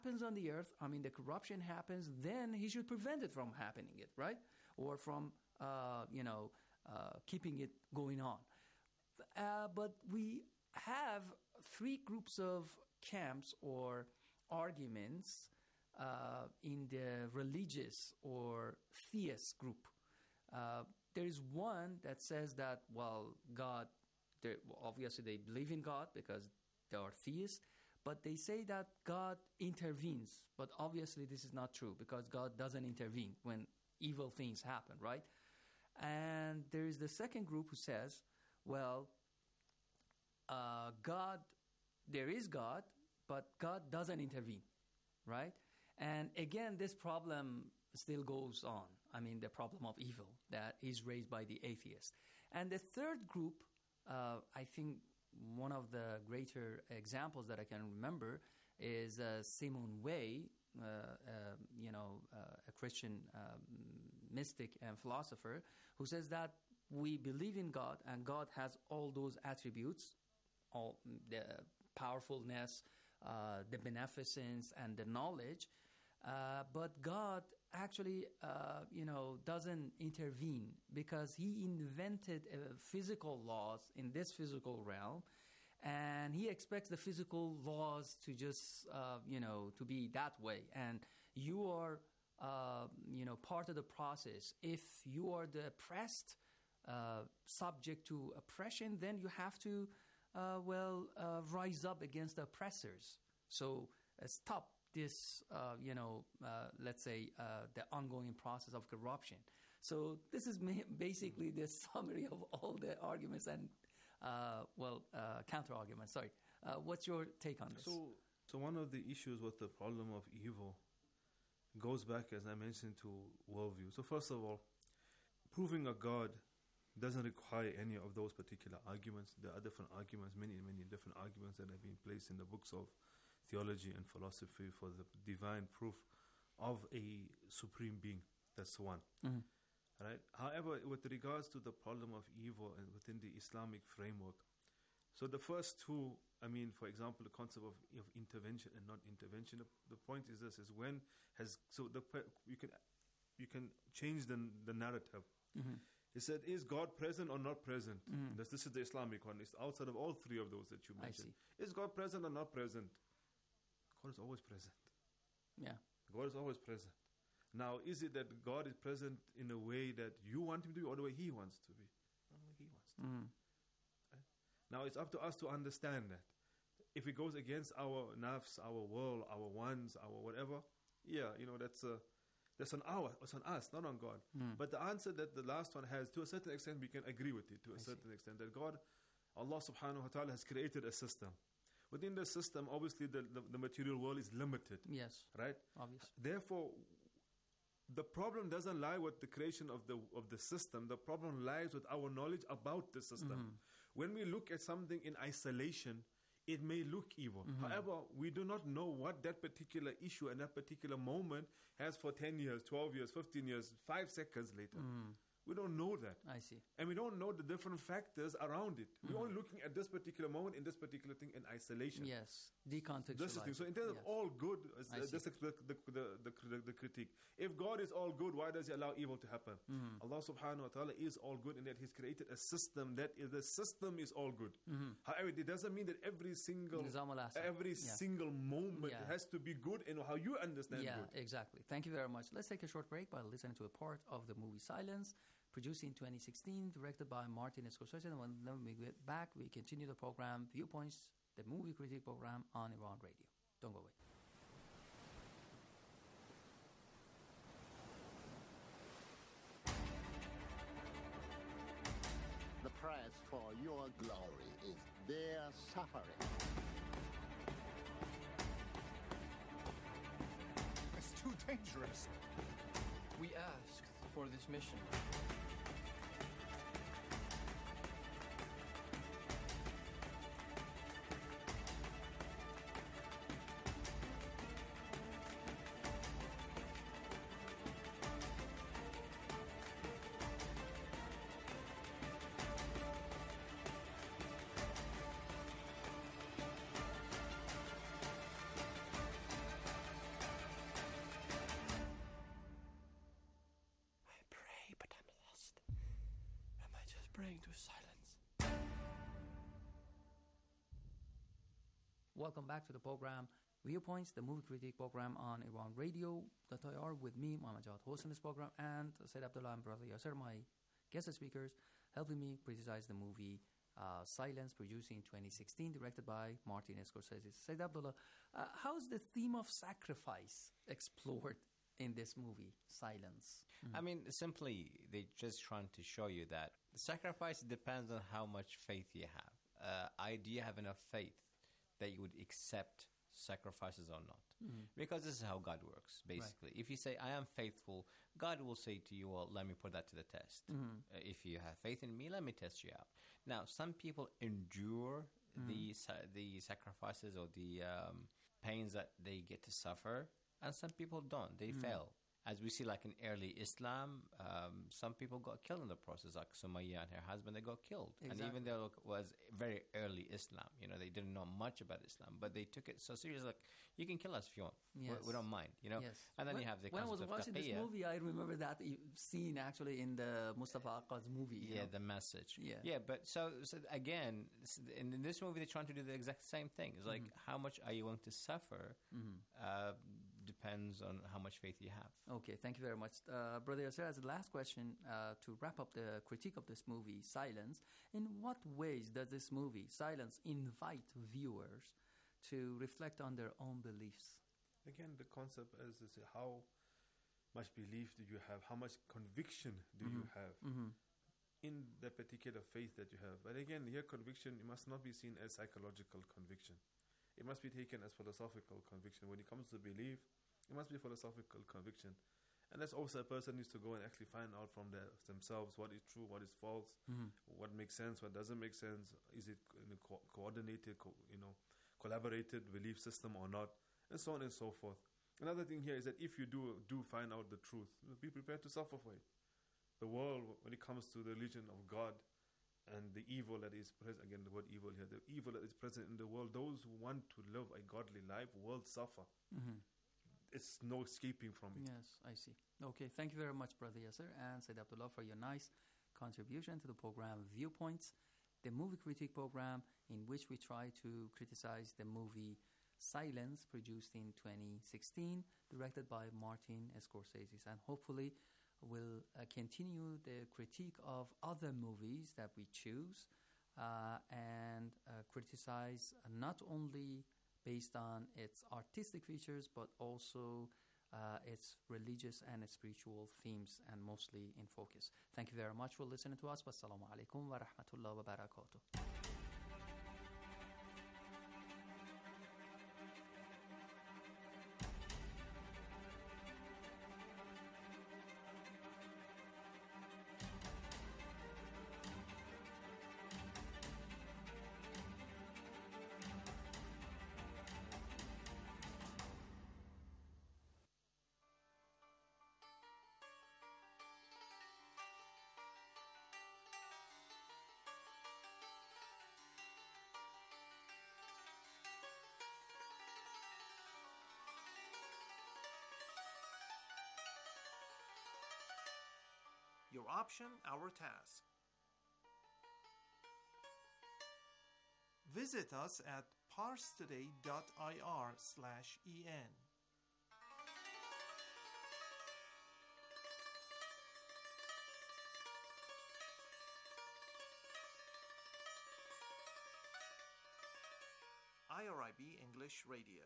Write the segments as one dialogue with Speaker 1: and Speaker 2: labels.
Speaker 1: happens on the earth, I mean, the corruption happens, then he should prevent it from happening, right? Or from, keeping it going on. But we have three groups of camps or arguments in the religious or theist group. There is one that says that, well, God, obviously they believe in God because they are theists, but they say that God intervenes. But obviously this is not true because God doesn't intervene when evil things happen, right? And there is the second group who says, well, God, there is God, but God doesn't intervene, right? And again, this problem still goes on. I mean, the problem of evil that is raised by the atheists. And the third group, I think one of the greater examples that I can remember is Simon Weil, a Christian mystic and philosopher, who says that we believe in God and God has all those attributes, all the powerfulness, the beneficence, and the knowledge, but God actually, doesn't intervene because he invented physical laws in this physical realm, and he expects the physical laws to just, to be that way. And you are, part of the process. If you are the oppressed, subject to oppression, then you have to, rise up against the oppressors. So stop this, let's say, the ongoing process of corruption. So this is basically the summary of all the arguments and, counter-arguments. Sorry. What's your take on this?
Speaker 2: So one of the issues with the problem of evil goes back, as I mentioned, to worldview. So first of all, proving a God doesn't require any of those particular arguments. There are different arguments, many different arguments that have been placed in the books of theology and philosophy for the divine proof of a supreme being. That's one. Mm-hmm. Right? However, with regards to the problem of evil and within the Islamic framework, so the first two, for example, the concept of intervention and not intervention, the point is this, is when has, so you can change the narrative. Mm-hmm. He said, is God present or not present? Mm-hmm. This is the Islamic one. It's outside of all three of those that you mentioned. Is God present or not present? God is always present. Yeah. God is always present. Now, is it that God is present in a way that you want him to be or the way he wants to be? Not the way he wants to be. Right? Now, it's up to us to understand that. If it goes against our nafs, our world, our wants, our whatever, that's on us, not on God. But the answer that the last one has, to a certain extent, we can agree with it, to a certain extent, that God, Allah subhanahu wa ta'ala, has created a system. Within the system, obviously, the material world is limited. Yes. Right? Obviously. Therefore, the problem doesn't lie with the creation of the system. The problem lies with our knowledge about the system. Mm-hmm. When we look at something in isolation, it may look evil. Mm-hmm. However, we do not know what that particular issue and that particular moment has for 10 years, 12 years, 15 years, 5 seconds later. Mm. We don't know that. I see. And we don't know the different factors around it. We're only looking at this particular moment in this particular thing in isolation. Yes, decontextualizing. This is the thing. So in terms of all good, this is the critique. If God is all good, why does he allow evil to happen? Mm-hmm. Allah subhanahu wa ta'ala is all good in that he's created a system that the system is all good. Mm-hmm. However, it doesn't mean that every single moment has to be good in how you understand good. Yeah, exactly. Thank you very much. Let's take a short break by listening to a part of the movie Silence, produced in 2016, directed by Martin Scorsese. And when we get back, we continue the program Viewpoints, the movie critique program on Iran Radio. Don't go away.
Speaker 3: The price for your glory is their suffering.
Speaker 4: It's too dangerous.
Speaker 5: We asked for this mission. praying to silence.
Speaker 1: Welcome back to the program Viewpoints, the movie critique program on Iran Radio.ir with me, Mohammad Jawad, hosting this program, and Said Abdullah and Brother Yasser, my guest speakers, helping me criticize the movie Silence, produced in 2016, directed by Martin Scorsese. Said Abdullah, how's the theme of sacrifice explored in this movie, Silence?
Speaker 6: I mean, simply, they're just trying to show you that sacrifice depends on how much faith you have. Do you have enough faith that you would accept sacrifices or not? Because this is how God works, basically. Right. If you say, I am faithful, God will say to you, well, let me put that to the test. If you have faith in me, let me test you out. Now, some people endure the sacrifices or the pains that they get to suffer, and some people don't. They fail. As we see, like in early Islam, some people got killed in the process, like Sumayya and her husband, they got killed. Exactly. And even though it was very early Islam, they didn't know much about Islam, but they took it so serious, like, you can kill us if you want. Yes. We don't mind, Yes. And then you have the concept of
Speaker 1: When I was watching this movie, I remember that scene actually in the Mustafa Aqad's movie.
Speaker 6: Yeah, the message. Yeah, but so again, in this movie, they're trying to do the exact same thing. It's like, how much are you willing to suffer? Depends on how much faith you have.
Speaker 1: Okay, thank you very much. Brother Yasser, as the last question, to wrap up the critique of this movie, Silence, in what ways does this movie, Silence, invite viewers to reflect on their own beliefs?
Speaker 2: Again, the concept is how much belief do you have? How much conviction do you have in the particular faith that you have? But again, here conviction, it must not be seen as psychological conviction. It must be taken as philosophical conviction. When it comes to belief, it must be philosophical conviction. And that's also a person needs to go and actually find out from themselves what is true, what is false, what makes sense, what doesn't make sense. Is it in a coordinated, collaborated belief system or not, and so on and so forth. Another thing here is that if you do find out the truth, be prepared to suffer for it. The world, when it comes to the religion of God, and the evil that is present, again the word evil here, the evil that is present in the world, those who want to live a godly life will suffer. It's no escaping from it.
Speaker 1: Yes, I see. Okay, thank you very much, Brother Yasser and Said Abdullah, for your nice contribution to the program Viewpoints, the movie critique program in which we try to criticize the movie Silence, produced in 2016, directed by Martin Scorsese. And hopefully we'll continue the critique of other movies that we choose and criticize not only based on its artistic features, but also its religious and spiritual themes, and mostly in focus. Thank you very much for listening to us. Wassalamu alaikum wa rahmatullahi wa barakatuh.
Speaker 7: Your option, our task. Visit us at parstoday.ir/en. IRIB English Radio.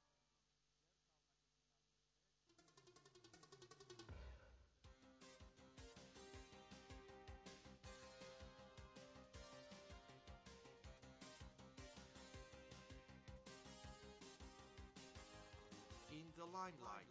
Speaker 7: In the limelight.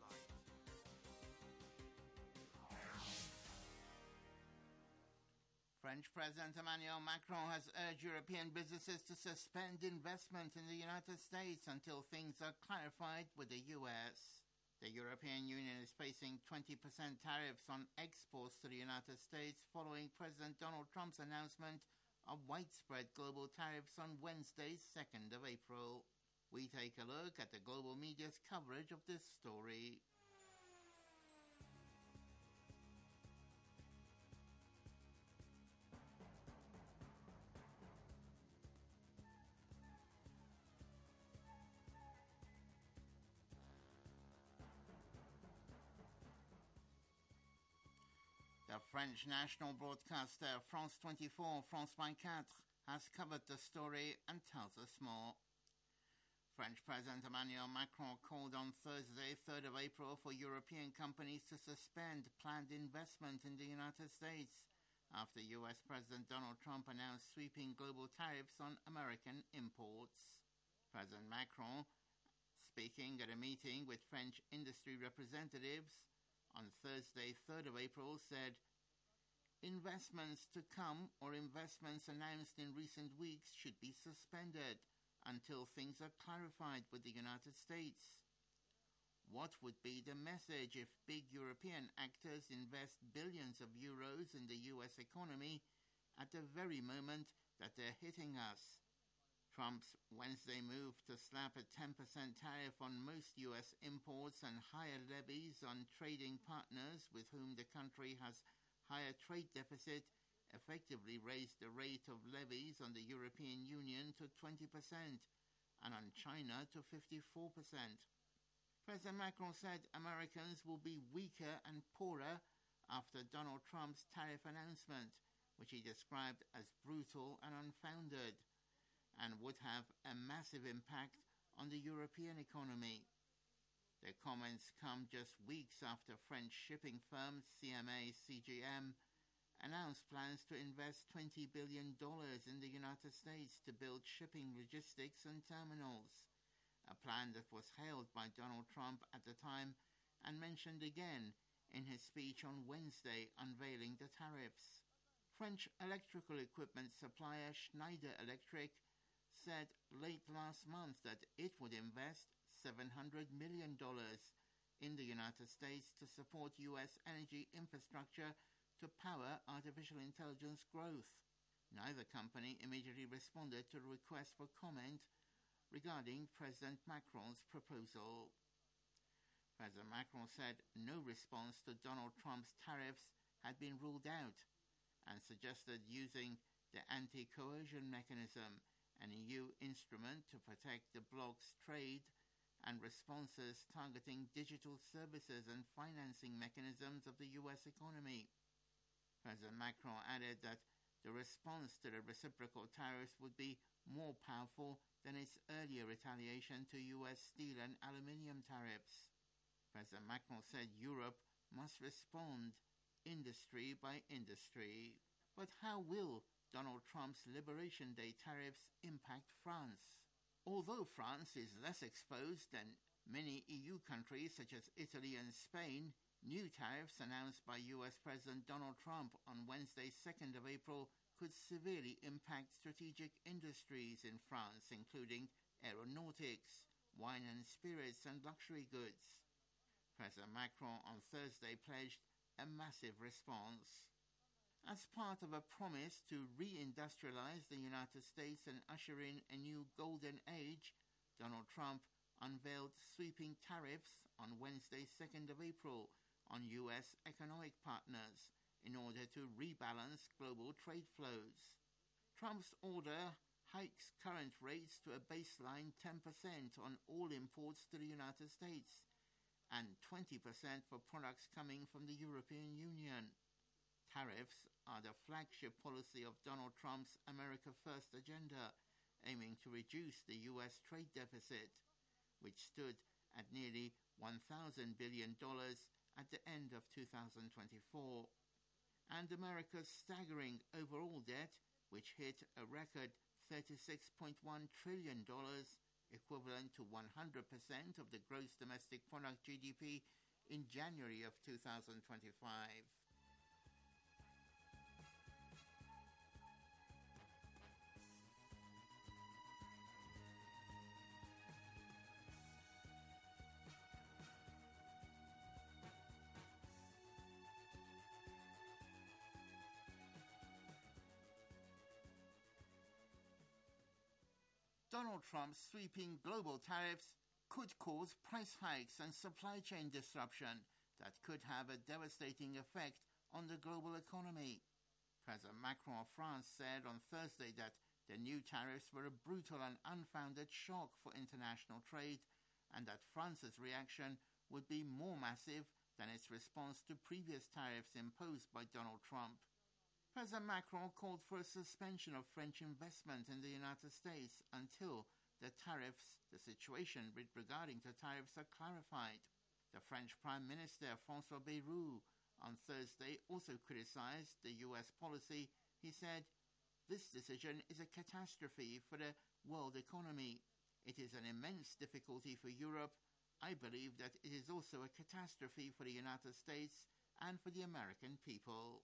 Speaker 8: French President Emmanuel Macron has urged European businesses to suspend investment in the United States until things are clarified with the US. The European Union is facing 20% tariffs on exports to the United States following President Donald Trump's announcement of widespread global tariffs on Wednesday, 2nd of April. We take a look at the global media's coverage of this story. The French national broadcaster France 24, France 24, has covered the story and tells us more. French President Emmanuel Macron called on Thursday, 3rd of April, for European companies to suspend planned investment in the United States after US President Donald Trump announced sweeping global tariffs on American imports. President Macron, speaking at a meeting with French industry representatives on Thursday, 3rd of April, said, "Investments to come or investments announced in recent weeks should be suspended until things are clarified with the United States. What would be the message if big European actors invest billions of euros in the US economy at the very moment that they're hitting us?" Trump's Wednesday move to slap a 10% tariff on most U.S. imports and higher levies on trading partners with whom the country has higher trade deficit effectively raised the rate of levies on the European Union to 20% and on China to 54%. President Macron said Americans will be weaker and poorer after Donald Trump's tariff announcement, which he described as brutal and unfounded, and would have a massive impact on the European economy. Their comments come just weeks after French shipping firm CMA CGM announced plans to invest $20 billion in the United States to build shipping logistics and terminals, a plan that was hailed by Donald Trump at the time and mentioned again in his speech on Wednesday unveiling the tariffs. French electrical equipment supplier Schneider Electric said late last month that it would invest $700 million in the United States to support U.S. energy infrastructure to power artificial intelligence growth. Neither company immediately responded to a request for comment regarding President Macron's proposal. President Macron said no response to Donald Trump's tariffs had been ruled out and suggested using the anti-coercion mechanism, an EU instrument to protect the bloc's trade, and responses targeting digital services and financing mechanisms of the U.S. economy. President Macron added that the response to the reciprocal tariffs would be more powerful than its earlier retaliation to U.S. steel and aluminium tariffs. President Macron said Europe must respond industry by industry. But how will Donald Trump's Liberation Day tariffs impact France? Although France is less exposed than many EU countries such as Italy and Spain, new tariffs announced by US President Donald Trump on Wednesday, 2nd of April, could severely impact strategic industries in France, including aeronautics, wine and spirits, and luxury goods. President Macron on Thursday pledged a massive response. As part of a promise to re-industrialize the United States and usher in a new golden age, Donald Trump unveiled sweeping tariffs on Wednesday, 2nd of April, on U.S. economic partners in order to rebalance global trade flows. Trump's order hikes current rates to a baseline 10% on all imports to the United States and 20% for products coming from the European Union. Tariffs are the flagship policy of Donald Trump's America First agenda, aiming to reduce the U.S. trade deficit, which stood at nearly $1,000 billion at the end of 2024, and America's staggering overall debt, which hit a record $36.1 trillion, equivalent to 100% of the gross domestic product GDP in January of 2025. Donald Trump's sweeping global tariffs could cause price hikes and supply chain disruption that could have a devastating effect on the global economy. President Macron of France said on Thursday that the new tariffs were a brutal and unfounded shock for international trade and that France's reaction would be more massive than its response to previous tariffs imposed by Donald Trump. President Macron called for a suspension of French investment in the United States until the situation regarding the tariffs are clarified. The French Prime Minister François Bayrou on Thursday also criticized the U.S. policy. He said, "This decision is a catastrophe for the world economy. It is an immense difficulty for Europe. I believe that it is also a catastrophe for the United States and for the American people."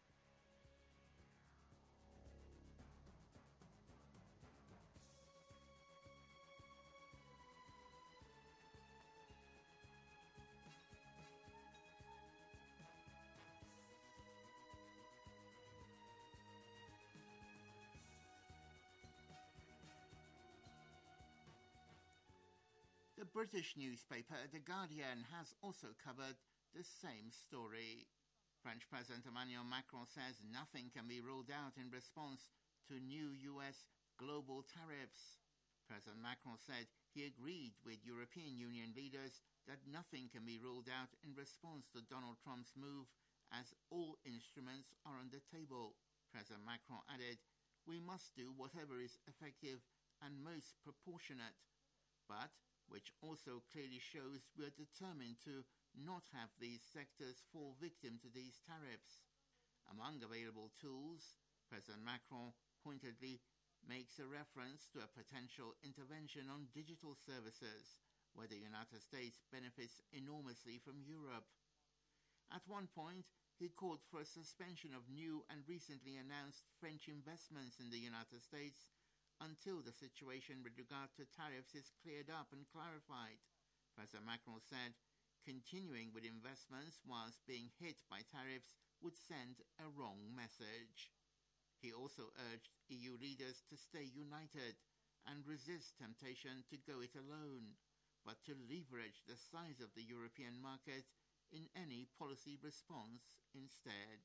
Speaker 8: The British newspaper The Guardian has also covered the same story. French President Emmanuel Macron says nothing can be ruled out in response to new U.S. global tariffs. President Macron said he agreed with European Union leaders that nothing can be ruled out in response to Donald Trump's move, as all instruments are on the table. President Macron added, "We must do whatever is effective and most proportionate, but which also clearly shows we are determined to not have these sectors fall victim to these tariffs." Among available tools, President Macron pointedly makes a reference to a potential intervention on digital services, where the United States benefits enormously from Europe. At one point, he called for a suspension of new and recently announced French investments in the United States until the situation with regard to tariffs is cleared up and clarified. President Macron said continuing with investments whilst being hit by tariffs would send a wrong message. He also urged EU leaders to stay united and resist temptation to go it alone, but to leverage the size of the European market in any policy response instead.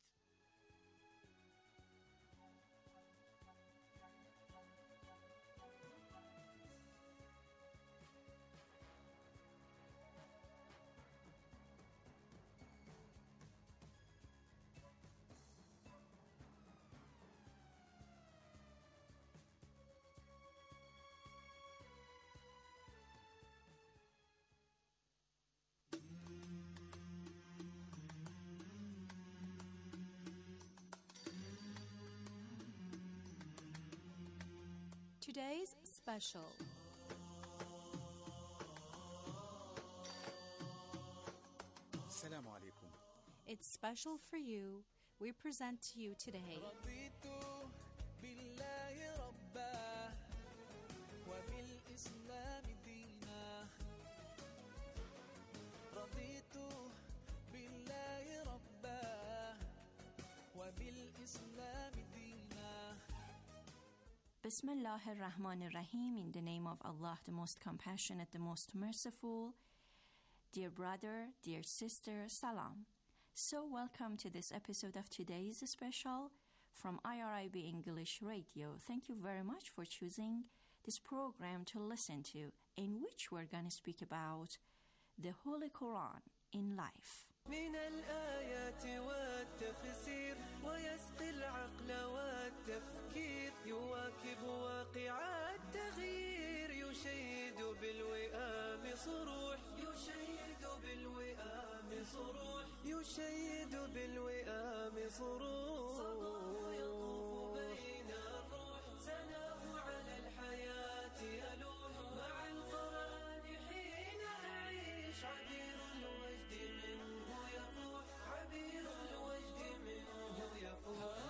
Speaker 9: Today's special.
Speaker 4: Assalamu alaikum.
Speaker 9: It's special for you. We present to you today Bismillah ar-Rahman ar-Rahim, in the name of Allah, the most compassionate, the most merciful. Dear brother, dear sister, salam. So welcome to this episode of today's special from IRIB English Radio. Thank you very much for choosing this program to listen to, in which we're going to speak about the Holy Quran in life.
Speaker 10: من الآيات والتفسير ويسقي العقل والتفكير يواكب واقع التغيير يشيد بالوئام صروح يشيد بالوئام صروح يشيد بالوئام صروح يطوف بين الروح سناه على الحياة يلوح مع القرآن حين أعيش عبير الوجد منه يفوح عبير الوجد منه يفوح.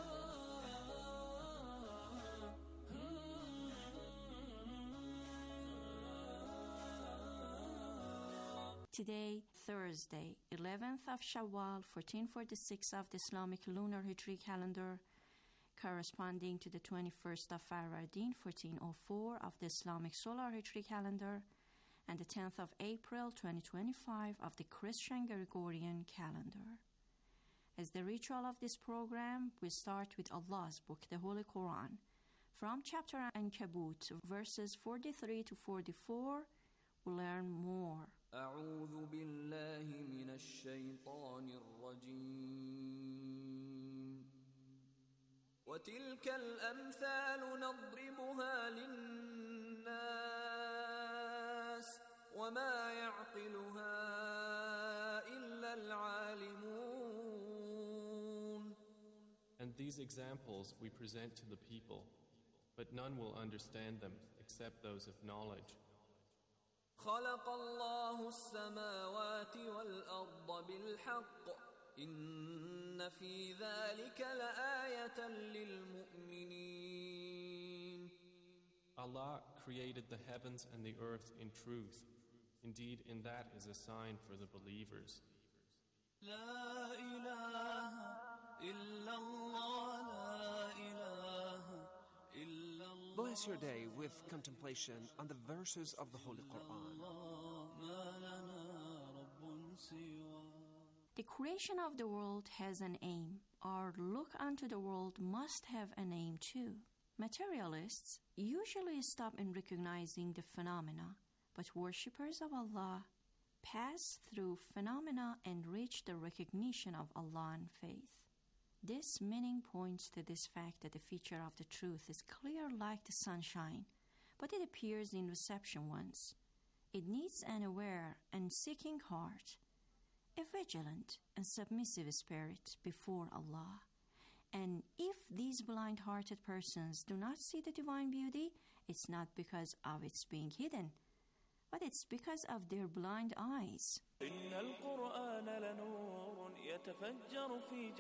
Speaker 9: Today, Thursday, 11th of Shawwal, 1446 of the Islamic lunar Hijri calendar, corresponding to the 21st of Far-Ardin, 1404 of the Islamic solar Hijri calendar, and the 10th of April, 2025 of the Christian Gregorian calendar. As the ritual of this program, we start with Allah's book, the Holy Quran. From chapter Ankabut, verses 43 to 44, we learn more.
Speaker 10: أعوذ بالله من الشيطان الرجيم وتلك الأمثال نضربها للناس وما يعقلها إلا العالمون.
Speaker 11: And these examples we present to the people, but none will understand them except those of knowledge.
Speaker 10: خلق الله السماوات والأرض بالحق إن في ذلك لآية للمؤمنين.
Speaker 11: Allah created the heavens and the earth in truth. Indeed, in that is a sign for the believers.
Speaker 10: لا إله إلا الله لا إله إلا الله.
Speaker 12: Bless your day with contemplation on the verses of the Holy Quran.
Speaker 9: The creation of the world has an aim. Our look unto the world must have an aim too. Materialists usually stop in recognizing the phenomena, but worshippers of Allah pass through phenomena and reach the recognition of Allah in faith. This meaning points to this fact that the feature of the truth is clear like the sunshine, but it appears in reception ones. It needs an aware and seeking heart, a vigilant and submissive spirit before Allah. And if these blind-hearted persons do not see the divine beauty, it's not because of its being hidden, but it's because of their blind eyes.
Speaker 10: إن القرآن لنور يتفجر في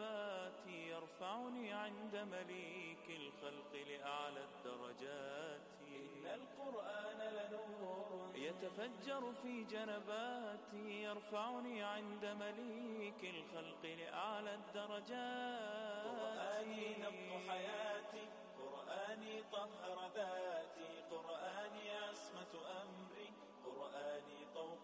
Speaker 10: جنباتي يرفعني عند مليك الخلق لأعلى الدرجات. إن القرآن لنور يتفجر في جنباتي يرفعني عند مليك الخلق لأعلى الدرجات. قرآني نبض حياتي قرآني طهر ذاتي قرآني عصمة أمري قرآني طوق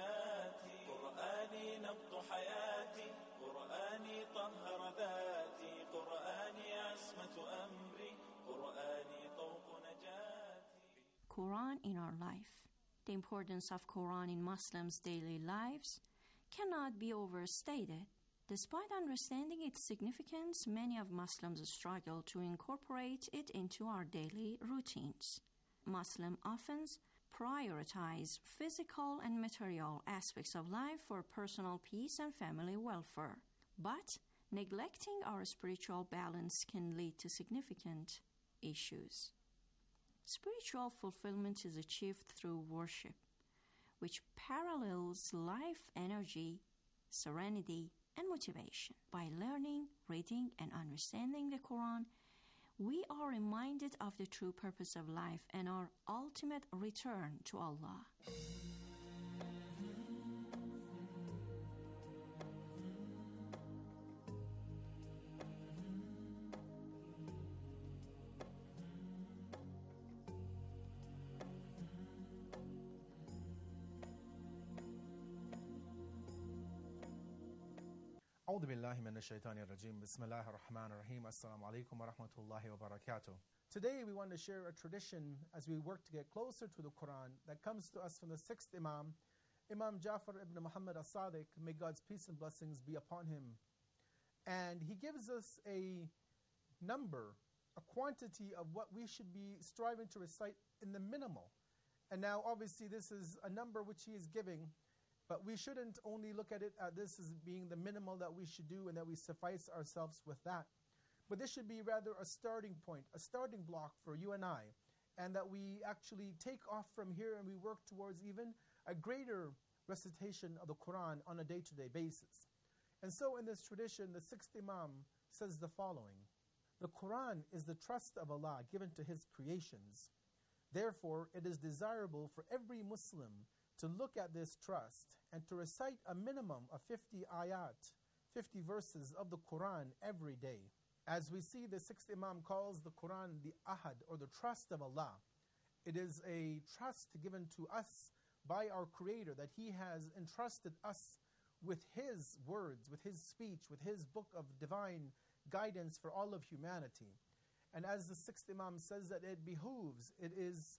Speaker 10: نجاتي قرآني نبض حياتي قرآني طهر ذاتي قرآني عصمة أمري قرآني طوق نجاتي.
Speaker 9: Quran in our life. The importance of Quran in Muslims' daily lives cannot be overstated. Despite understanding its significance, many of Muslims struggle to incorporate it into our daily routines. Muslims often prioritize physical and material aspects of life for personal peace and family welfare. But neglecting our spiritual balance can lead to significant issues. Spiritual fulfillment is achieved through worship, which parallels life energy, serenity, and motivation. By learning, reading, and understanding the Quran, we are reminded of the true purpose of life and our ultimate return to Allah.
Speaker 13: أعوذ بالله من الشيطان الرجيم بسم الله الرحمن الرحيم السلام عليكم ورحمة الله وبركاته. Today we want to share a tradition as we work to get closer to the Quran that comes to us from the 6th Imam, Imam Ja'far ibn Muhammad as-Sadiq, may God's peace and blessings be upon him. And he gives us a number, a quantity of what we should be striving to recite in the minimal. And now obviously this is a number which he is giving, but we shouldn't only look at it as this as being the minimal that we should do and that we suffice ourselves with that. But this should be rather a starting point, a starting block for you and I, and that we actually take off from here and we work towards even a greater recitation of the Quran on a day-to-day basis. And so in this tradition, the 6th Imam says the following: the Quran is the trust of Allah given to His creations. Therefore, it is desirable for every Muslim to look at this trust and to recite a minimum of 50 ayat, 50 verses of the Quran every day. As we see, the 6th Imam calls the Quran the ahad, or the trust of Allah. It is a trust given to us by our Creator, that He has entrusted us with His words, with His speech, with His book of divine guidance for all of humanity. And as the 6th Imam says, that it behooves, it is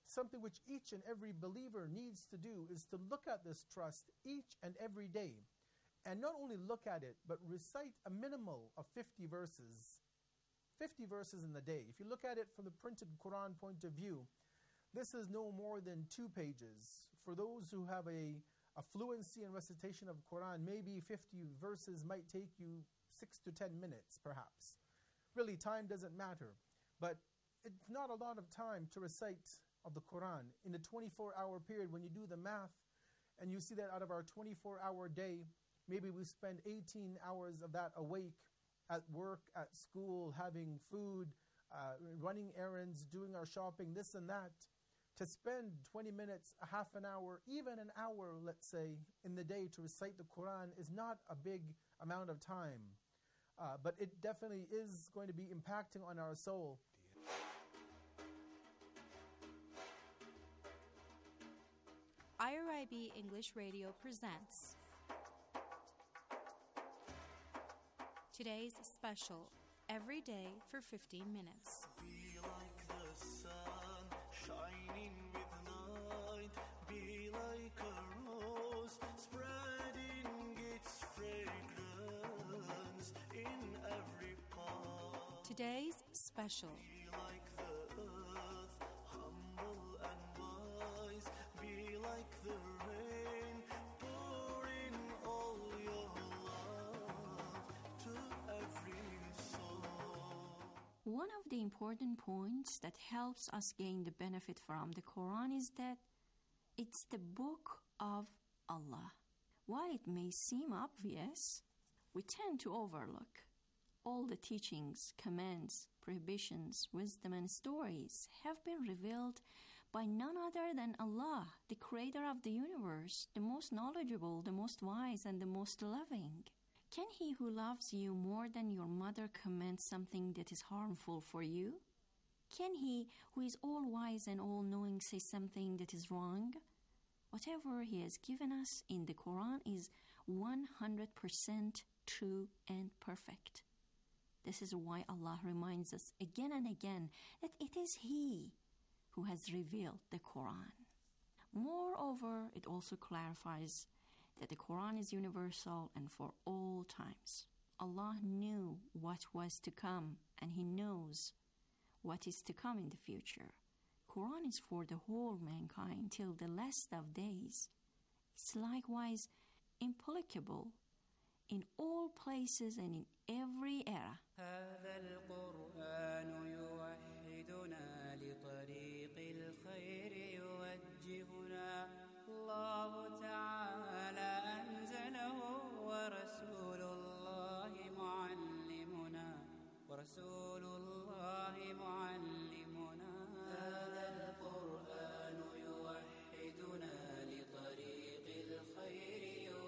Speaker 13: something which each and every believer needs to do is to look at this trust each and every day. And not only look at it, but recite a minimal of 50 verses. 50 verses in the day. If you look at it from the printed Quran point of view, this is no more than 2 pages. For those who have a fluency in recitation of Quran, maybe 50 verses might take you 6 to 10 minutes, perhaps. Really, time doesn't matter. But it's not a lot of time to recite of the Quran. In a 24-hour period, when you do the math, and you see that out of our 24-hour day, maybe we spend 18 hours of that awake, at work, at school, having food, running errands, doing our shopping, this and that. To spend 20 minutes, a half an hour, even an hour, let's say, in the day to recite the Quran is not a big amount of time. But it definitely is going to be impacting on our soul.
Speaker 14: IRIB English Radio presents today's special, Every Day for 15 Minutes.
Speaker 10: Be like the sun, shining with light. Be like a rose, spreading its fragrance in every part.
Speaker 14: Today's special.
Speaker 10: Be like the earth, humble and wise. Be like the rain, pouring all your love to every soul.
Speaker 9: One of the important points that helps us gain the benefit from the Quran is that it's the book of Allah. While it may seem obvious, we tend to overlook all the teachings, commands, prohibitions, wisdom, and stories have been revealed by none other than Allah, the creator of the universe, the most knowledgeable, the most wise, and the most loving. Can he who loves you more than your mother command something that is harmful for you? Can he who is all-wise and all-knowing say something that is wrong? Whatever he has given us in the Quran is 100% true and perfect. This is why Allah reminds us again and again that it is He who has revealed the Quran. Moreover, it also clarifies that the Quran is universal and for all times. Allah knew what was to come, and He knows what is to come in the future. Quran is for the whole mankind till the last of days. It's likewise implicable in all places and in every era.
Speaker 15: هذا القرآن يوحدنا لطريق الخير يوجهنا الله تعالى أنزله ورسول الله معلمنا ورسول الله معلمنا هذا القرآن يوحدنا لطريق الخير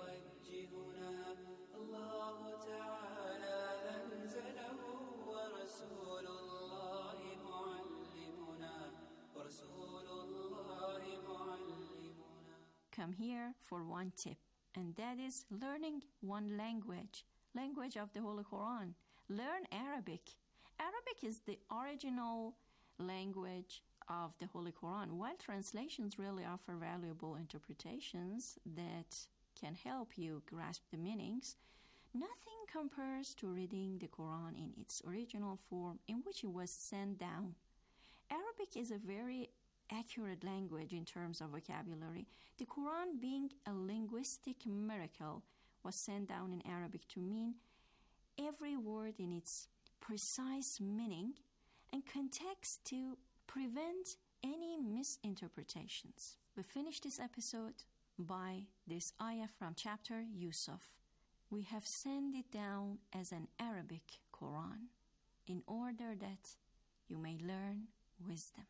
Speaker 15: يوجهنا الله تعالى أنزله ورسول الله معلمنا ورسول الله معلمنا.
Speaker 9: Come here for one tip, and that is learning one language of the Holy Quran. Learn Arabic. Arabic is the original language of the Holy Quran, while translations really offer valuable interpretations that can help you grasp the meanings. Nothing compares to reading the Quran in its original form in which it was sent down. Arabic is a very accurate language in terms of vocabulary. The Quran, being a linguistic miracle, was sent down in Arabic to mean every word in its precise meaning and context to prevent any misinterpretations. We finish this episode by this ayah from chapter Yusuf. We have sent it down as an Arabic Quran in order that you may learn wisdom.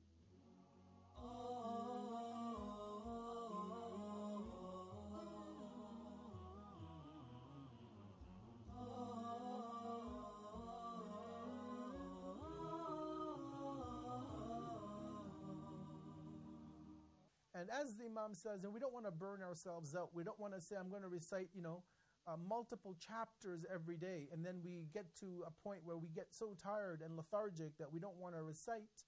Speaker 13: And as the Imam says, and we don't want to burn ourselves out. We don't want to say, I'm going to recite, multiple chapters every day. And then we get to a point where we get so tired and lethargic that we don't want to recite.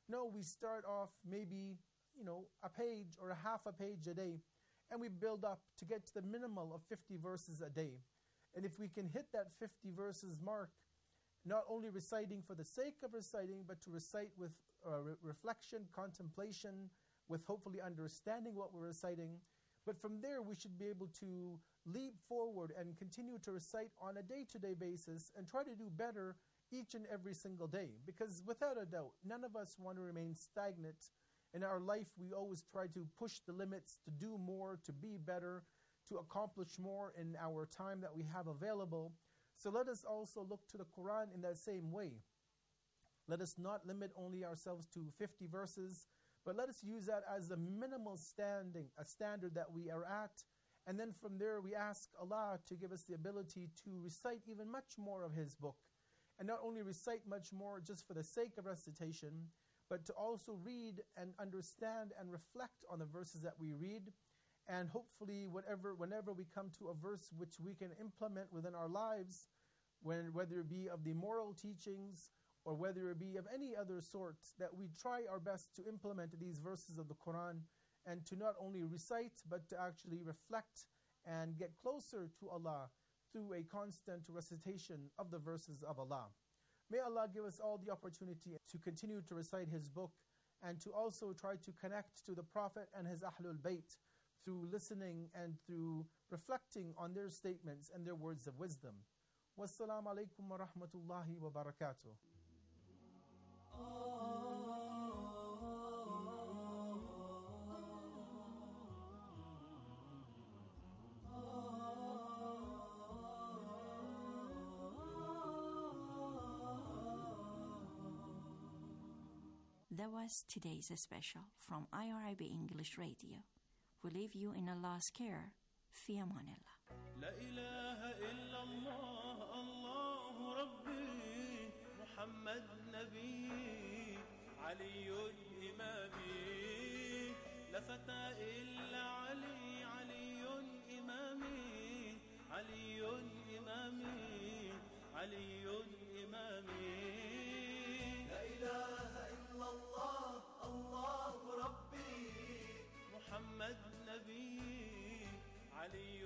Speaker 13: No, we start off maybe, a page or a half a page a day, and we build up to get to the minimal of 50 verses a day. And if we can hit that 50 verses mark, not only reciting for the sake of reciting, but to recite with reflection, contemplation, with hopefully understanding what we're reciting. But from there, we should be able to leap forward and continue to recite on a day-to-day basis and try to do better each and every single day. Because without a doubt, none of us want to remain stagnant. In our life, we always try to push the limits, to do more, to be better, to accomplish more in our time that we have available. So let us also look to the Quran in that same way. Let us not limit only ourselves to 50 verses, but let us use that as a minimal standard that we are at. And then from there, we ask Allah to give us the ability to recite even much more of His book. And not only recite much more just for the sake of recitation, but to also read and understand and reflect on the verses that we read. And hopefully, whenever we come to a verse which we can implement within our lives, whether it be of the moral teachings or whether it be of any other sort, that we try our best to implement these verses of the Quran and to not only recite, but to actually reflect and get closer to Allah through a constant recitation of the verses of Allah. May Allah give us all the opportunity to continue to recite His book and to also try to connect to the Prophet and his Ahlul Bayt through listening and through reflecting on their statements and their words of wisdom. Wassalamu alaikum wa rahmatullahi wa barakatuh.
Speaker 9: That was today's special from IRIB English Radio. We leave you in Allah's care. في أمان الله.
Speaker 10: لا إله إلا الله الله ربي محمد نبي علي إمامي لا فتى إلا علي علي إمامي علي إمامي علي إمامي لا إله إلا الله الله ربي محمد نبي علي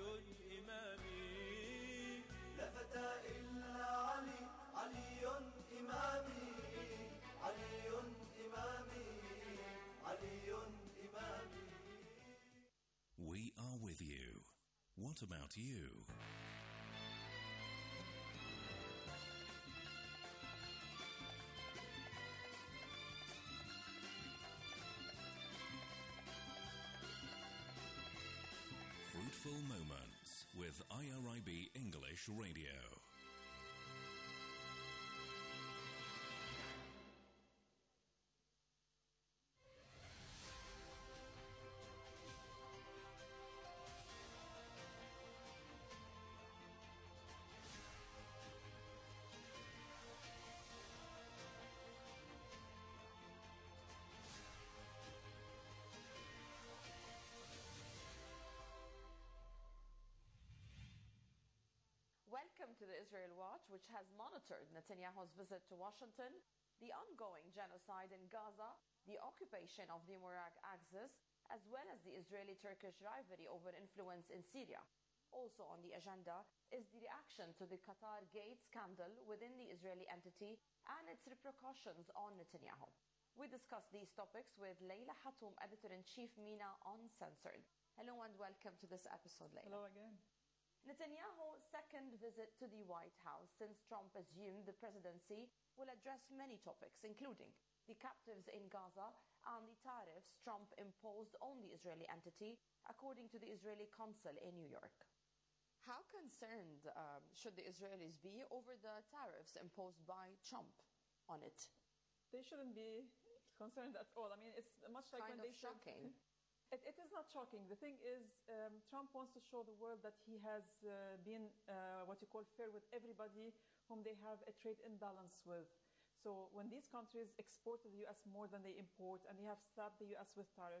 Speaker 10: إمامي لا فتى إلا علي علي إمامي علي إمامي علي إمامي.
Speaker 16: We are with you. What about you? Fruitful Moments with IRIB English Radio.
Speaker 17: Welcome to the Israel Watch, which has monitored Netanyahu's visit to Washington, the ongoing genocide in Gaza, the occupation of the Murak Axis, as well as the Israeli-Turkish rivalry over influence in Syria. Also on the agenda is the reaction to the Qatar Gate scandal within the Israeli entity and its repercussions on Netanyahu. We discuss these topics with Leila Hatoum, Editor-in-Chief, MENA Uncensored. Hello and welcome to this episode, Leila.
Speaker 18: Hello again.
Speaker 17: Netanyahu's second visit to the White House since Trump assumed the presidency will address many topics, including the captives in Gaza and the tariffs Trump imposed on the Israeli entity, according to the Israeli consul in New York. How concerned should the Israelis be over the tariffs imposed by Trump on it?
Speaker 18: They shouldn't be concerned at all. I mean, it's much like when they
Speaker 17: shocking.
Speaker 18: It is not shocking. The thing is, Trump wants to show the world that he has been what you call fair with everybody whom they have a trade imbalance with. So when these countries export to the U.S. more than they import, and they have slapped the U.S. with tariffs,